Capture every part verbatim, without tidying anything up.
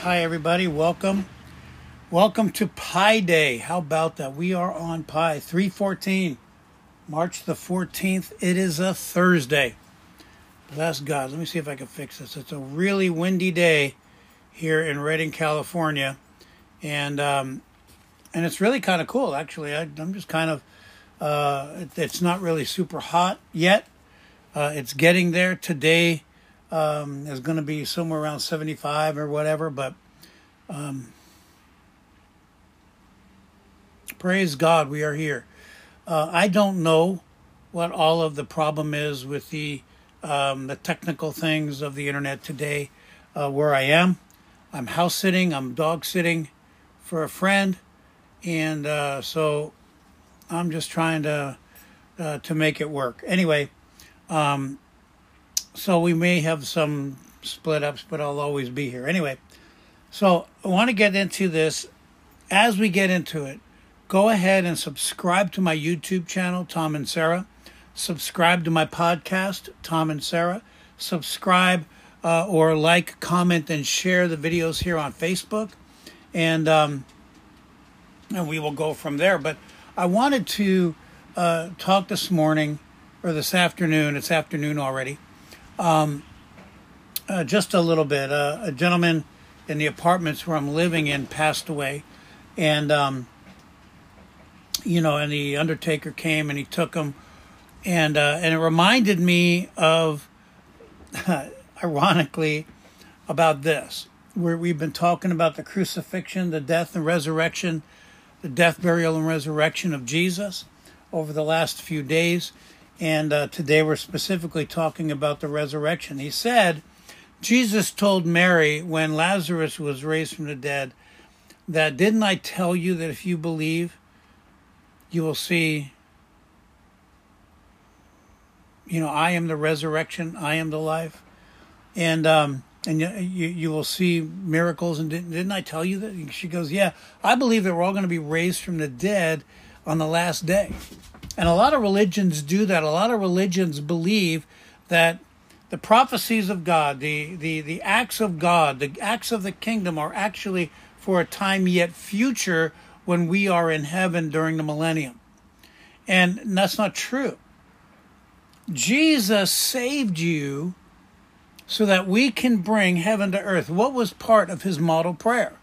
Hi, everybody. Welcome. Welcome to Pi Day. How about that? We are on Pi. three fourteen, March the fourteenth. It is a Thursday. Bless God. Let me see if I can fix this. It's a really windy day here in Redding, California. And um, and it's really kind of cool, actually. I, I'm just kind of, uh, it, it's not really super hot yet. Uh, it's getting there. Today um, is going to be somewhere around seventy-five or whatever, but um, praise God, we are here. Uh, I don't know what all of the problem is with the um, the technical things of the internet today. Uh, where I am, I'm house sitting, I'm dog sitting for a friend, and uh, so I'm just trying to uh, to make it work. Anyway, um, so we may have some split ups, but I'll always be here. Anyway, so I want to get into this. As we get into it, go ahead and subscribe to my YouTube channel, Tom and Sarah. Subscribe to my podcast, Tom and Sarah. Subscribe uh, or like, comment, and share the videos here on Facebook. And, um, and we will go from there. But I wanted to uh, talk this morning, or this afternoon, it's afternoon already, um, uh, just a little bit. Uh, a gentleman in the apartments where I'm living in passed away. And, um, you know, and the undertaker came and he took him. And, uh, and it reminded me of, ironically, about this. Where we've been talking about the crucifixion, the death and resurrection, the death, burial, and resurrection of Jesus over the last few days. And uh, today we're specifically talking about the resurrection. He said, Jesus told Mary when Lazarus was raised from the dead, that didn't I tell you that if you believe, you will see, you know, I am the resurrection, I am the life. And um, and you, you you will see miracles. And didn't, didn't I tell you that? She goes, yeah, I believe that we're all going to be raised from the dead on the last day. And a lot of religions do that. A lot of religions believe that the prophecies of God, the, the, the acts of God, the acts of the kingdom are actually for a time yet future when we are in heaven during the millennium. And that's not true. Jesus saved you so that we can bring heaven to earth. What was part of his model prayer?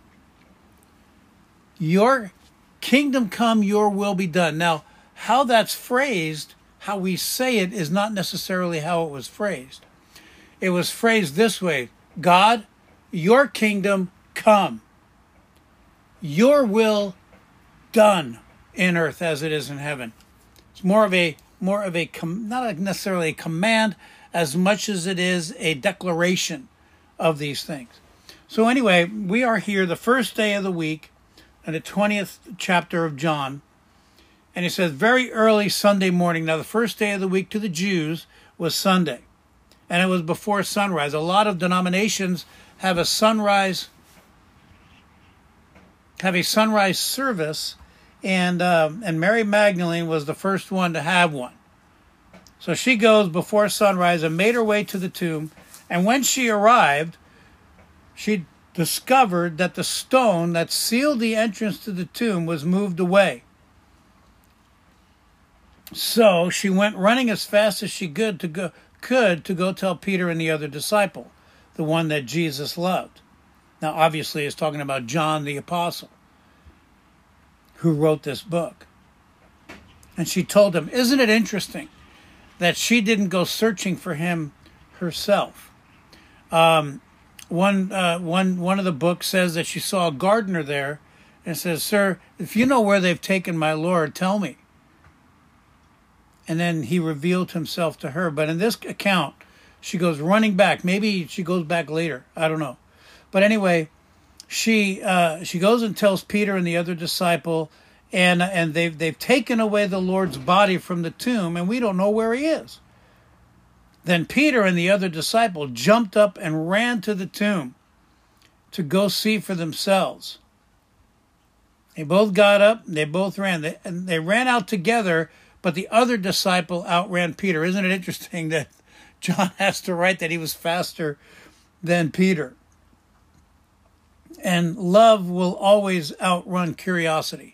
Your kingdom come, your will be done. Now, how that's phrased, how we say it, is not necessarily how it was phrased. It was phrased this way: God, your kingdom come. Your will done in earth as it is in heaven. It's more of a more of a not necessarily a command as much as it is a declaration of these things. So anyway, we are here the first day of the week in the twentieth chapter of John. And he says, very early Sunday morning. Now, the first day of the week to the Jews was Sunday. And it was before sunrise. A lot of denominations have a sunrise have a sunrise service. And um, and Mary Magdalene was the first one to have one. So she goes before sunrise and made her way to the tomb. And when she arrived, she discovered that the stone that sealed the entrance to the tomb was moved away. So she went running as fast as she could to go, could to go tell Peter and the other disciple, the one that Jesus loved. Now, obviously, it's talking about John the Apostle, who wrote this book. And she told him, isn't it interesting that she didn't go searching for him herself? Um, one, uh, one, one of the books says that she saw a gardener there and says, sir, if you know where they've taken my Lord, tell me. And then he revealed himself to her. But in this account, she goes running back. Maybe she goes back later. I don't know. But anyway, she uh, she goes and tells Peter and the other disciple, and and they've they've taken away the Lord's body from the tomb, and we don't know where he is. Then Peter and the other disciple jumped up and ran to the tomb to go see for themselves. They both got up. They both ran. They, and they ran out together. But the other disciple outran Peter. Isn't it interesting that John has to write that he was faster than Peter? And love will always outrun curiosity.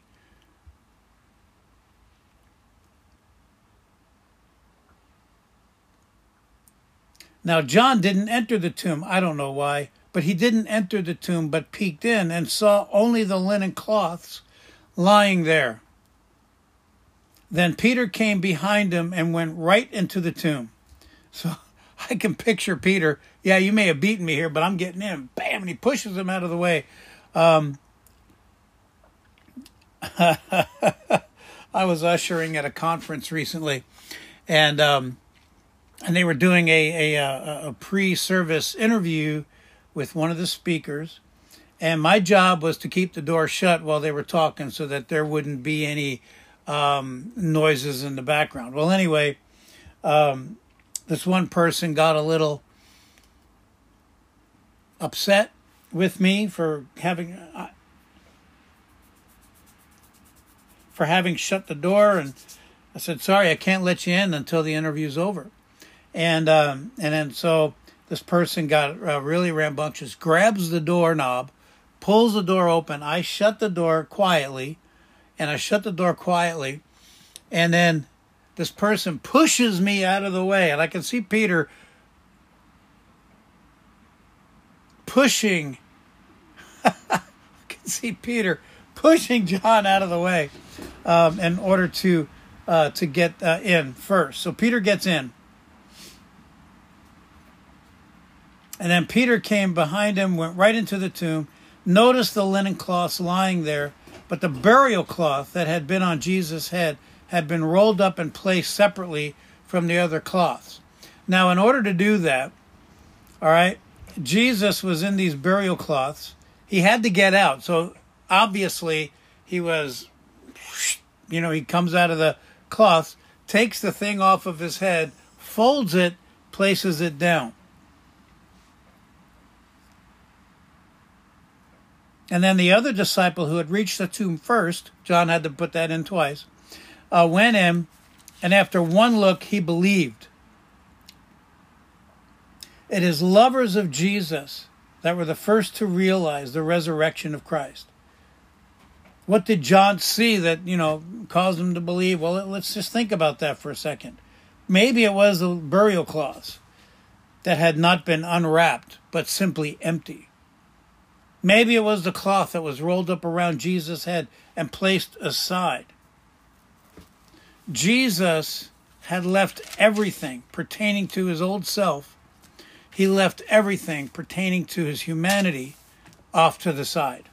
Now, John didn't enter the tomb. I don't know why, but he didn't enter the tomb, but peeked in and saw only the linen cloths lying there. Then Peter came behind him and went right into the tomb. So I can picture Peter. Yeah, you may have beaten me here, but I'm getting in. Bam, and he pushes him out of the way. Um, I was ushering at a conference recently, and um, and they were doing a, a, a pre-service interview with one of the speakers, and my job was to keep the door shut while they were talking so that there wouldn't be any um, noises in the background. Well, anyway, um, this one person got a little upset with me for having uh, for having shut the door, and I said, sorry, I can't let you in until the interview's over. And um, and then so this person got uh, really rambunctious, grabs the doorknob, pulls the door open. I shut the door quietly, and I shut the door quietly, and then this person pushes me out of the way, and I can see Peter pushing, I can see Peter pushing John out of the way um, in order to uh, to get uh, in first. So Peter gets in. And then Peter came behind him, went right into the tomb, noticed the linen cloths lying there, but the burial cloth that had been on Jesus' head had been rolled up and placed separately from the other cloths. Now, in order to do that, all right, Jesus was in these burial cloths. He had to get out. So obviously he was, you know, he comes out of the cloths, takes the thing off of his head, folds it, places it down. And then the other disciple who had reached the tomb first, John had to put that in twice, uh, went in, and after one look, he believed. It is lovers of Jesus that were the first to realize the resurrection of Christ. What did John see that, you know, caused him to believe? Well, let's just think about that for a second. Maybe it was the burial cloths that had not been unwrapped, but simply empty. Maybe it was the cloth that was rolled up around Jesus' head and placed aside. Jesus had left everything pertaining to his old self. He left everything pertaining to his humanity off to the side.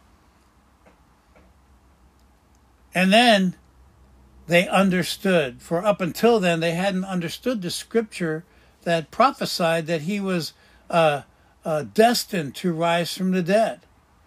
And then they understood. For up until then, they hadn't understood the scripture that prophesied that he was uh, uh, destined to rise from the dead.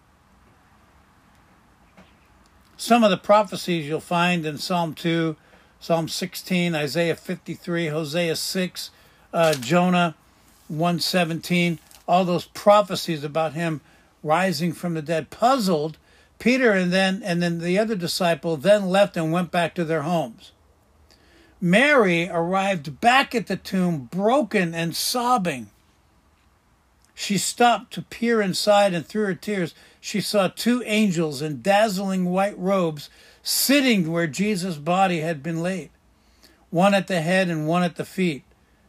Some of the prophecies you'll find in Psalm two, Psalm sixteen, Isaiah fifty-three, Hosea six, uh, Jonah one seventeen, all those prophecies about him rising from the dead puzzled Peter, and then and then the other disciple then left and went back to their homes. Mary arrived back at the tomb broken and sobbing. She stopped to peer inside, and through her tears she saw two angels in dazzling white robes sitting where Jesus' body had been laid, one at the head and one at the feet.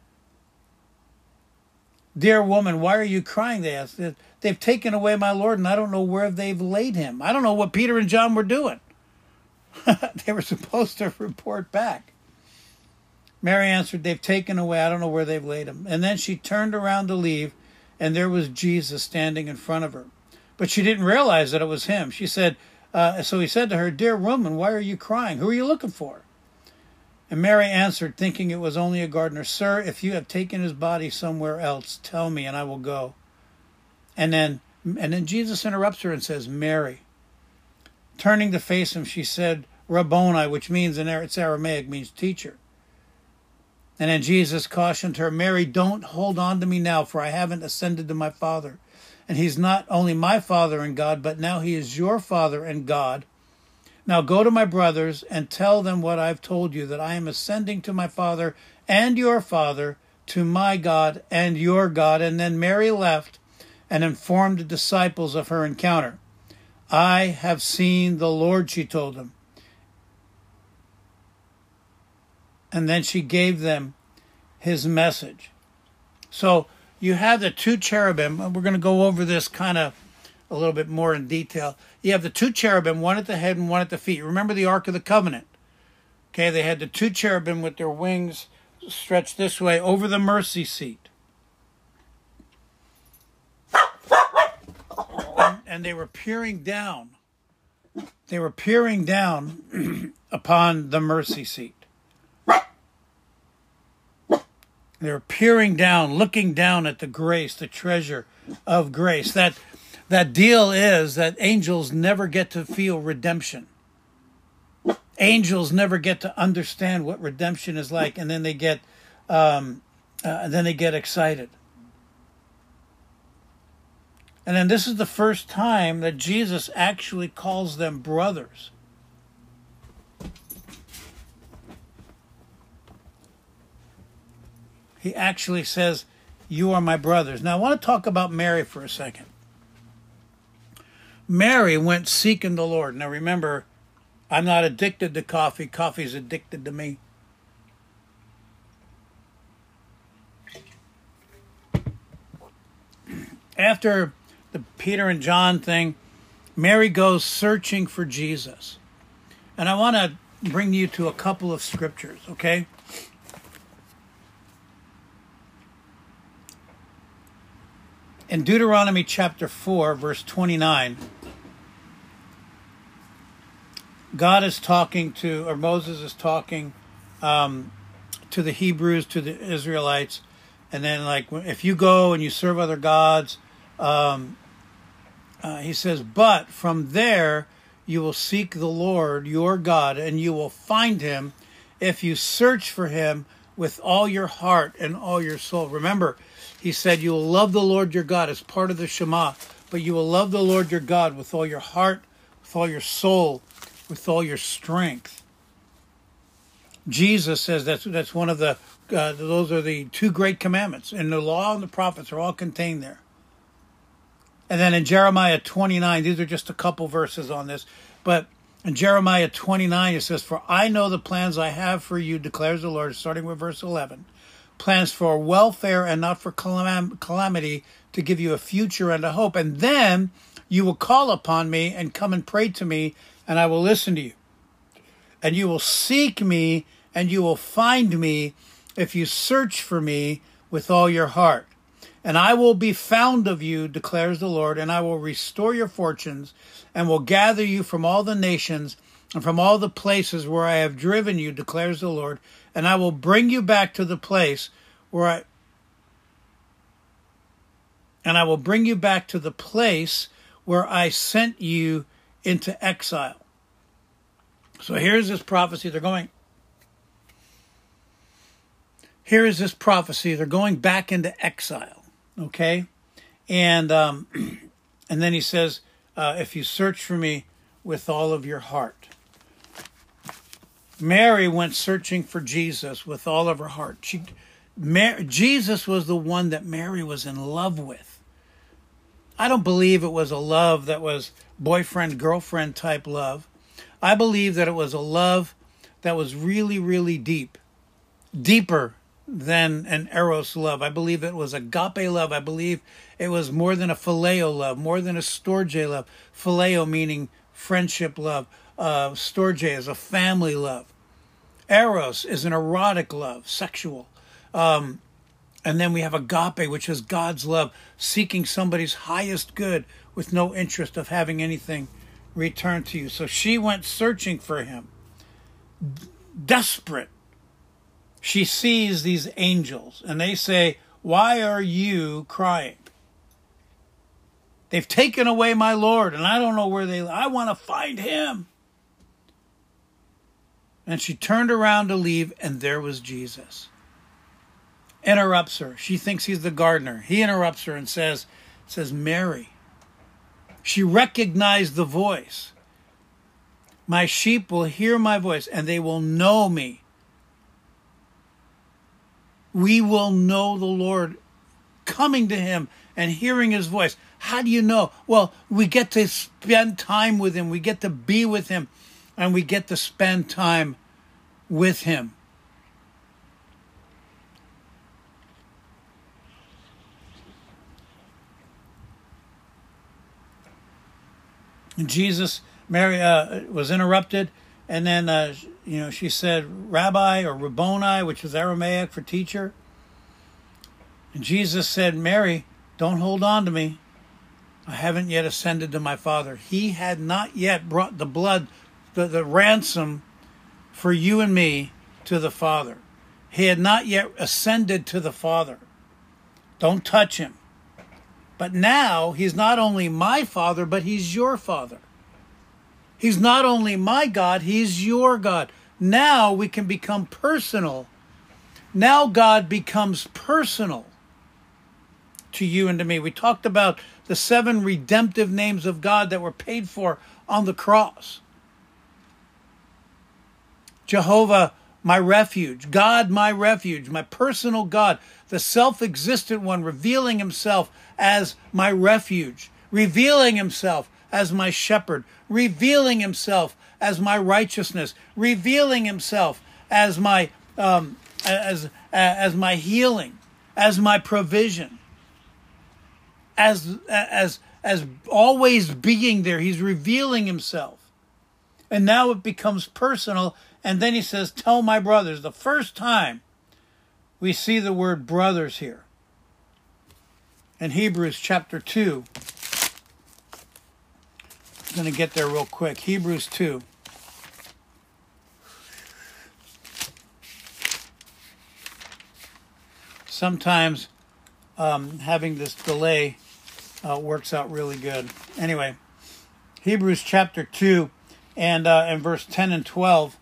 Dear woman, why are you crying? They asked. They've taken away my Lord, and I don't know where they've laid him. I don't know what Peter and John were doing. They were supposed to report back. Mary answered, they've taken away. I don't know where they've laid him. And then she turned around to leave, and there was Jesus standing in front of her. But she didn't realize that it was him. She said, uh, so he said to her, dear woman, why are you crying? Who are you looking for? And Mary answered, thinking it was only a gardener, sir, if you have taken his body somewhere else, tell me, and I will go. And then, and then Jesus interrupts her and says, Mary. Turning to face him, she said, Rabboni, which means in it's Aramaic, means teacher. And then Jesus cautioned her, Mary, don't hold on to me now, for I haven't ascended to my Father. And he's not only my Father and God, but now he is your Father and God. Now go to my brothers and tell them what I've told you, that I am ascending to my Father and your Father, to my God and your God. And then Mary left and informed the disciples of her encounter. I have seen the Lord, she told them. And then she gave them his message. So you have the two cherubim. We're going to go over this kind of a little bit more in detail. You have the two cherubim, one at the head and one at the feet. Remember the Ark of the Covenant. Okay, they had the two cherubim with their wings stretched this way over the mercy seat. And, and they were peering down. They were peering down upon the mercy seat. They were peering down, looking down at the grace, the treasure of grace. That, that deal is that angels never get to feel redemption. Angels never get to understand what redemption is like, and then they get, um, uh, then they get excited. And then this is the first time that Jesus actually calls them brothers. He actually says, "You are my brothers." Now I want to talk about Mary for a second. Mary went seeking the Lord. Now remember, I'm not addicted to coffee. Coffee's addicted to me. After the Peter and John thing, Mary goes searching for Jesus. And I want to bring you to a couple of scriptures, okay? In Deuteronomy chapter four, verse twenty-nine, God is talking to, or Moses is talking um, to the Hebrews, to the Israelites. And then, like, if you go and you serve other gods, um, uh, he says, but from there you will seek the Lord your God, and you will find him if you search for him with all your heart and all your soul. Remember, he said you will love the Lord your God as part of the Shema, but you will love the Lord your God with all your heart, with all your soul, with all your strength. Jesus says that's that's one of the, uh, those are the two great commandments. And the law and the prophets are all contained there. And then in Jeremiah twenty-nine, these are just a couple verses on this, but in Jeremiah twenty-nine, it says, "For I know the plans I have for you, declares the Lord," starting with verse eleven, "plans for welfare and not for calam- calamity, to give you a future and a hope. And then you will call upon me and come and pray to me, and I will listen to you. And you will seek me, and you will find me if you search for me with all your heart. And I will be found of you, declares the Lord, and I will restore your fortunes, and will gather you from all the nations and from all the places where I have driven you, declares the Lord, and I will bring you back to the place where I and I will bring you back to the place where I sent you into exile." So here's this prophecy. They're going. Here is this prophecy. They're going back into exile. Okay, and um, and then he says, uh, "If you search for me with all of your heart." Mary went searching for Jesus with all of her heart. She, Mary, Jesus was the one that Mary was in love with. I don't believe it was a love that was boyfriend-girlfriend type love. I believe that it was a love that was really, really deep, deeper than an eros love. I believe it was agape love. I believe it was more than a phileo love, more than a storge love. Phileo meaning friendship love. Uh, storge is a family love. Eros is an erotic love, sexual. Um, and then we have agape, which is God's love, seeking somebody's highest good with no interest of having anything returned to you. So she went searching for him, desperate. She sees these angels, and they say, "Why are you crying? They've taken away my Lord, and I don't know where they... I want to find him." And she turned around to leave, and there was Jesus. Interrupts her. She thinks he's the gardener. He interrupts her and says, says, "Mary." She recognized the voice. "My sheep will hear my voice, and they will know me." We will know the Lord coming to him and hearing his voice. How do you know? Well, we get to spend time with him. We get to be with him, and we get to spend time with him. And Jesus, Mary uh, was interrupted, and then uh, you know she said, "Rabbi," or Rabboni, which is Aramaic for teacher. And Jesus said, "Mary, don't hold on to me. I haven't yet ascended to my Father." He had not yet brought the blood, the, the ransom for you and me to the Father. He had not yet ascended to the Father. Don't touch him. But now he's not only my Father, but he's your Father. He's not only my God, he's your God. Now we can become personal. Now God becomes personal to you and to me. We talked about the seven redemptive names of God that were paid for on the cross. Jehovah, my refuge. God, my refuge. My personal God. The self-existent one, revealing himself as my refuge. Revealing himself as my shepherd. Revealing himself as my righteousness. Revealing himself as my um, as as my healing. As my provision. As as as always being there. He's revealing himself. And now it becomes personal. And then he says, "Tell my brothers." The first time we see the word brothers here. In Hebrews chapter two. I'm going to get there real quick. Hebrews two. Sometimes um, having this delay uh, works out really good. Anyway, Hebrews chapter two and, uh, and verse ten and twelve.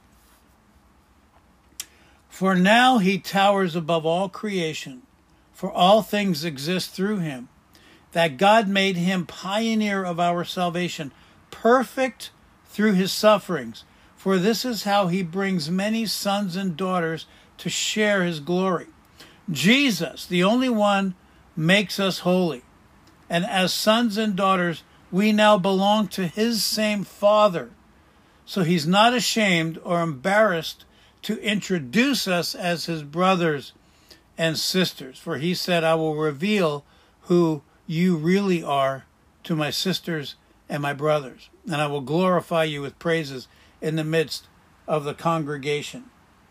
"For now he towers above all creation, for all things exist through him, that God made him pioneer of our salvation, perfect through his sufferings. For this is how he brings many sons and daughters to share his glory." Jesus, the only one, makes us holy. And as sons and daughters, we now belong to his same Father. So he's not ashamed or embarrassed to introduce us as his brothers and sisters. For he said, "I will reveal who you really are to my sisters and my brothers, and I will glorify you with praises in the midst of the congregation."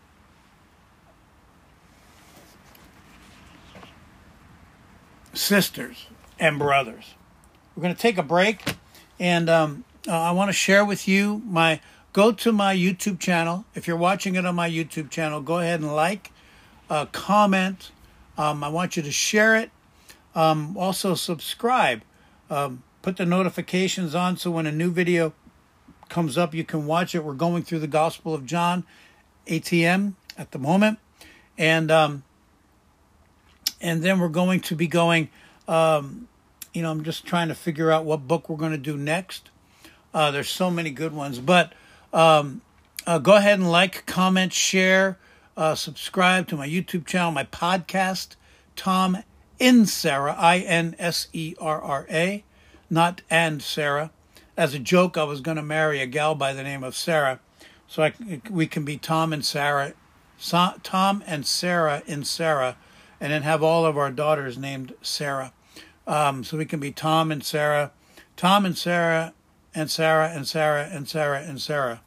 Sisters and brothers. We're going to take a break, and um, uh, I want to share with you my, go to my YouTube channel. If you're watching it on my YouTube channel, go ahead and like, uh, comment. Um, I want you to share it. Um, also subscribe. Um, put the notifications on so when a new video comes up, you can watch it. We're going through the Gospel of John, A T M at the moment. And um, and then we're going to be going, um, you know, I'm just trying to figure out what book we're going to do next. Uh, there's so many good ones. But um, uh, go ahead and like, comment, share, uh, subscribe to my YouTube channel, my podcast, Tom Inserra, I N S E R R A, not and Sarah. As a joke, I was going to marry a gal by the name of Sarah, so I, we can be Tom and Sarah, so, Tom and Sarah in Sarah, and then have all of our daughters named Sarah. Um, so we can be Tom and Sarah, Tom and Sarah, and Sarah and Sarah and Sarah and Sarah.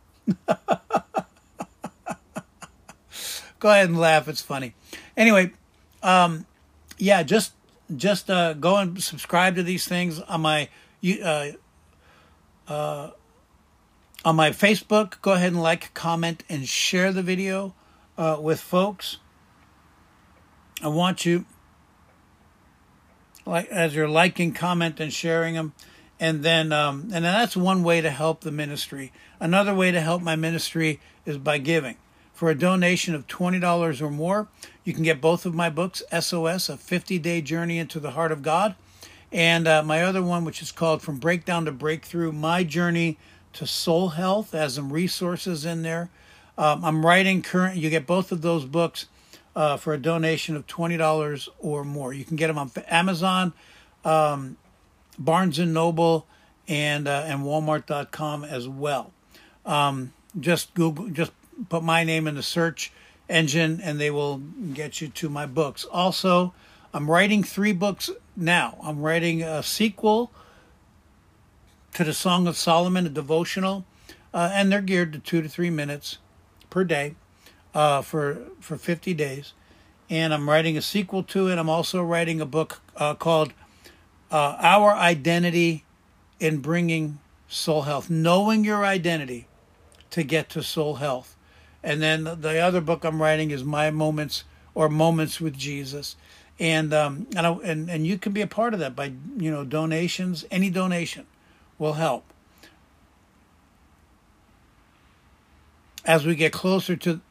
Go ahead and laugh; it's funny. Anyway. Um, Yeah, just just uh, go and subscribe to these things on my uh, uh, on my Facebook. Go ahead and like, comment, and share the video uh, with folks. I want you, like as you're liking, comment, and sharing them, and then um, and then that's one way to help the ministry. Another way to help my ministry is by giving. For a donation of twenty dollars or more, you can get both of my books, S O S, A fifty-Day Journey into the Heart of God, and uh, my other one, which is called From Breakdown to Breakthrough, My Journey to Soul Health, has some resources in there. Um, I'm writing current, you get both of those books uh, for a donation of twenty dollars or more. You can get them on Amazon, um, Barnes and Noble, and uh, and Walmart dot com as well. Um, just Google, just put my name in the search engine, and they will get you to my books. Also, I'm writing three books now. I'm writing a sequel to the Song of Solomon, a devotional, uh, and they're geared to two to three minutes per day uh, for for fifty days. And I'm writing a sequel to it. I'm also writing a book uh, called uh, Our Identity in Bringing Soul Health, knowing your identity to get to soul health. And then the other book I'm writing is My Moments or Moments with Jesus. And um, and, I, and and you can be a part of that by, you know, donations. Any donation will help. As we get closer to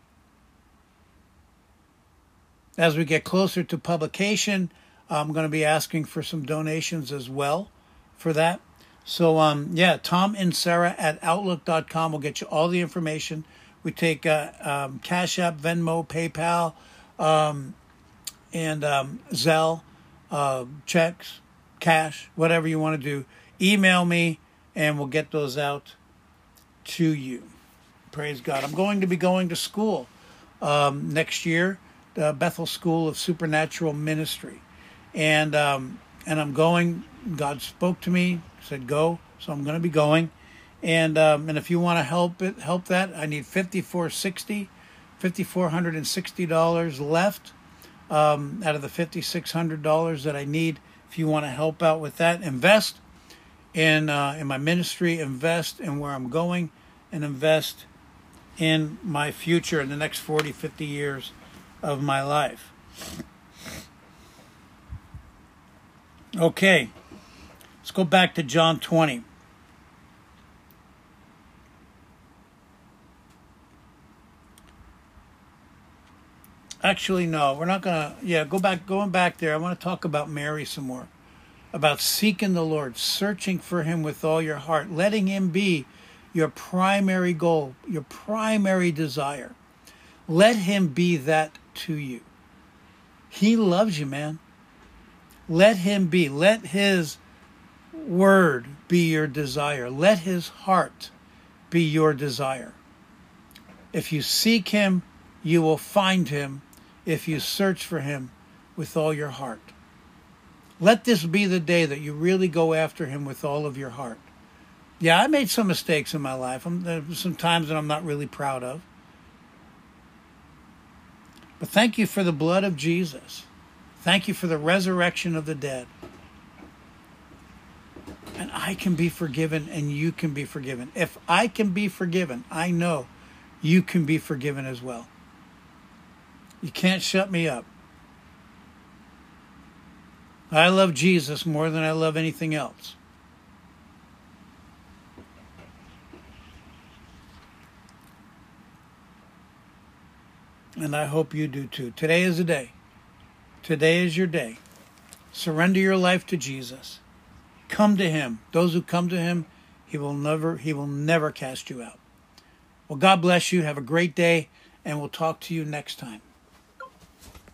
as we get closer to publication, I'm going to be asking for some donations as well for that. So um yeah, Tom and Sarah at outlook dot com will get you all the information. We take uh, um, Cash App, Venmo, PayPal, um, and um, Zelle, uh, checks, cash, whatever you want to do. Email me, and we'll get those out to you. Praise God. I'm going to be going to school um, next year, the Bethel School of Supernatural Ministry. And um, and I'm going, God spoke to me, said go, so I'm going to be going. And um, and if you want to help it, help that, I need fifty-four sixty, fifty-four sixty dollars left um, out of the fifty-six hundred dollars that I need. If you want to help out with that, invest in uh, in my ministry, invest in where I'm going, and invest in my future in the next forty, fifty years of my life. Okay, let's go back to John twenty. Actually, no, we're not going to, yeah, go back, going back there. I want to talk about Mary some more, about seeking the Lord, searching for him with all your heart, letting him be your primary goal, your primary desire. Let him be that to you. He loves you, man. Let him be. Let his word be your desire. Let his heart be your desire. If you seek him, you will find him if you search for him with all your heart. Let this be the day that you really go after him with all of your heart. Yeah, I made some mistakes in my life. I'm, there's some times that I'm not really proud of. But thank you for the blood of Jesus. Thank you for the resurrection of the dead. And I can be forgiven and you can be forgiven. If I can be forgiven, I know you can be forgiven as well. You can't shut me up. I love Jesus more than I love anything else. And I hope you do too. Today is the day. Today is your day. Surrender your life to Jesus. Come to him. Those who come to him, he will never, he will never cast you out. Well, God bless you. Have a great day, and we'll talk to you next time.